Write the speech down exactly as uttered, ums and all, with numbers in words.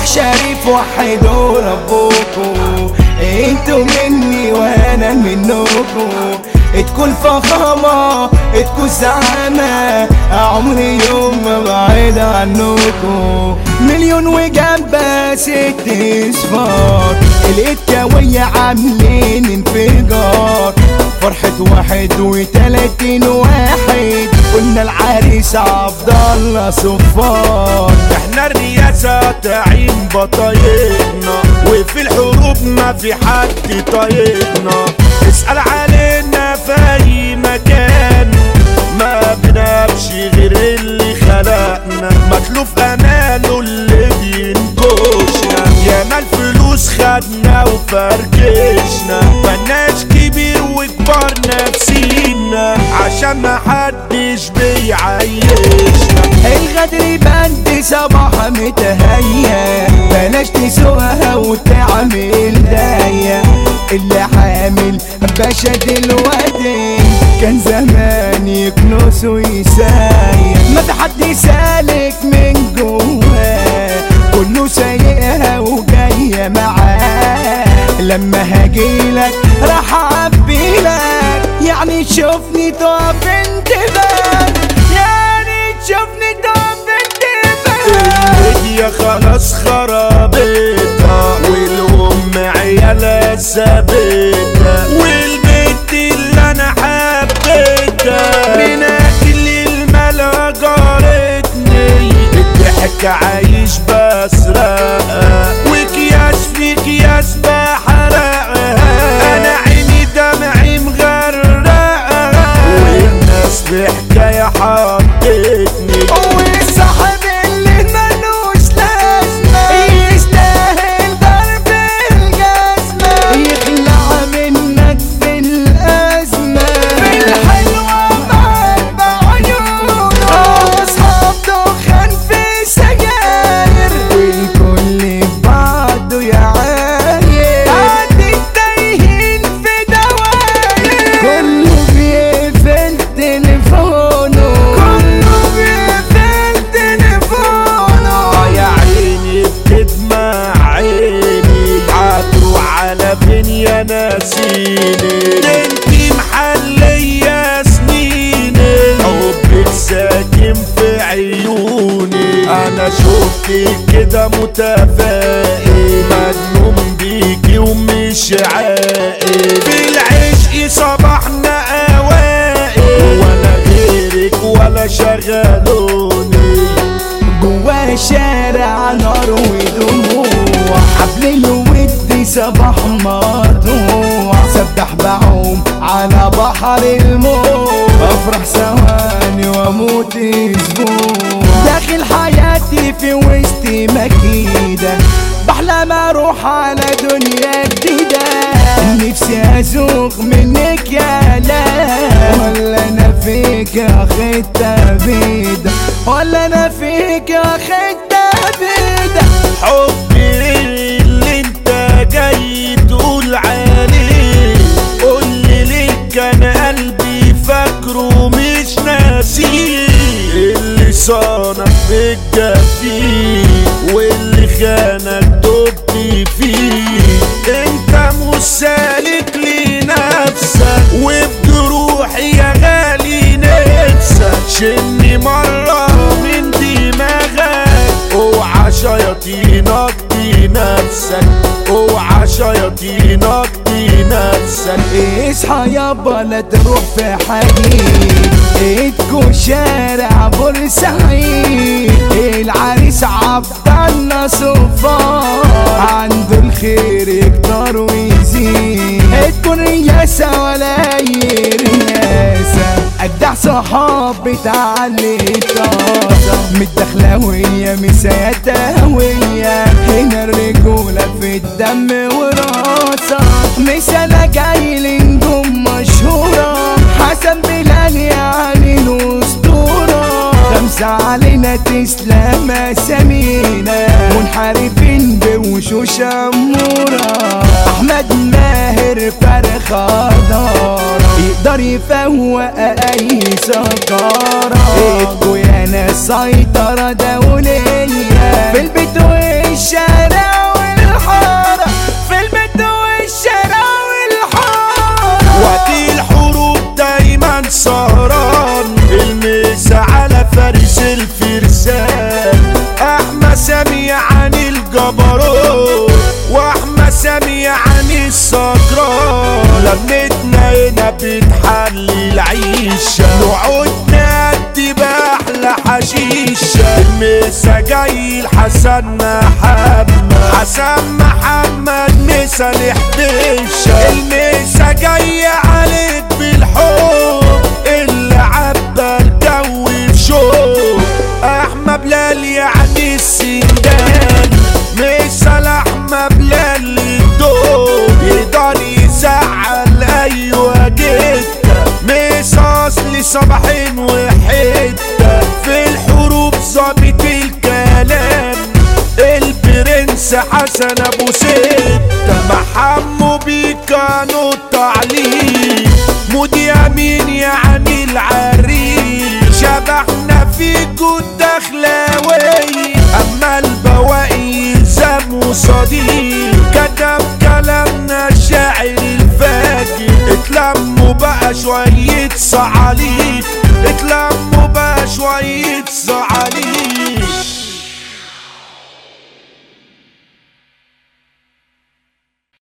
فرح شريف وحدوا ربكم، انتوا مني وانا منكم. تكون فخامة تكون زعامة، عمري يوم ما بعيد عنكم. مليون وجنبها ست اصفار، الاتكاوية عاملين انفجار. فرحة واحد وتلاتين واحد، قلنا العريس عبد الله صفار. احنا الرئاسة تعين بطايقنا، وفي الحروب ما في حد طايقنا. اسأل علينا في اي مكان، ما بنبش غير اللي خلقنا. متلوف اماله اللي بينكشنا، ياما الفلوس خدنا وفركشنا. مالناش كبير وكبار نفسينا، عشان ما حدش بيعيشنا. الغدر بند صباح متهيأ، بلاش تسوقها وتعمل داية. اللي حامل باشا دلوقتي، كان زمان يكنس ويسايق. ما في حد سالك من جواه، كله سايقها وجاية معاه. لما هجيلك راح اعبيلك، يعني تشوفني تقف انتباه، يعني تشوفني تقف انتباه. الدنيا خلاص خرابتها، والام عيالها سابتها، والبنت اللي انا حبيتها من اكل الملا جارتني. الضحك عايش بسرقها، وكياس في كياس بحرقها. انا عيني دمعي مغرقها، والناس في حكايه حطتني. والصاحب اللي ملوش لازمه، يستاهل ضرب الجزمه. يخلع منك في الازمه، في الحلوه معاك بعيونه. اصحاب دخان في سجاير، والكل في بعضه يعاير. قد التايهين في دواير، كله بيقفل تليفونه، كله بيقفل تليفونه. يا عيني بتدمع عيني، هتروح على فين يا ناسيني؟ انتي محلية سنيني، حبك ساكن في عيوني. انا شفتك كده متفائل، مجنون بيكي ومش عاقل. في العشق صباحنا اوائل، ولا غيرك ولا شغلوني. جوا الشارع نار ودموع، حبل الود صباح مقطوع. سبح بعوم على بحر الموت، افرح ثواني واموت اسبوع. داخل حياتي في وسط مكيدة، بحلم اروح على دنيا جديدة. نفسي ازوق منك يا لا، ولا انا فيك يا خدة بيدة، ولا انا فيك يا خدة بيدة. حبي اللي انت جاي تقول عليه، قولي ليه كان قلبي فاكره مش ناسيه. اللي صانك بالجفين، واللي خانك دبت فيه. انت مش سالك لنفسك، وبجروحي يا غالي نفسك. شني مرة من دماغك، اوعى شياطينك دي نفسك، اوعى شياطينك دي نفسك. اصحى يابا لا تروح في حديد، اتكو شارع بورسعيد. العريس عبد الله صفار، عنده الخير يكتر ويزيد. تكون رياسة ولا اي رياسة، اجدع صحاب بتعلي طازة. متدخلاوية مسيتاوية، هنا الرجولة في الدم وراسة. مثال جاي لنجوم مشهورة، حسن بلال يعني الأسطورة. خمسة علينا تسلم اسامينا، منحرفين بوشوش أمورة. أحمد ماهر فرخة دار، يقدر يفوق أي سكارة. اتكو يا ناس سيطرة دولية، في البيت الشارع والحارة، في البيت والشارع والحارة. وقت الحروب دايما سهران، المسا على فارس الفرسان، احمد سامي عن الجبروت، واحمد سامي عن السكران. لمتنا هنا بتحلي العيشة، نقعد نأدي بأحلى حشيشة. المسا جاي الحسن محمد، حسن محمد مسا الحبيشة. المسا جاي عليك بالحب اللي عبى الجو بشوق، احمد بلال يعني السندان، مسا لحمة بلال الدوب، يقدر يزعل ايوه جدا. مسا اصلي صباحين وحدة، في الحروب ظابط الكلام، البرنس حسن ابو ستة، محمو بيكانو التعليق، مودي امين يعني العريس، شبحنا فيكو الدخلاوي، اما البواقي يلزموا صديق، كتب كلامنا الشاعر الفاجر. اتلموا بقى شوية صعاليك، اتلموا بقى شوية صعاليك.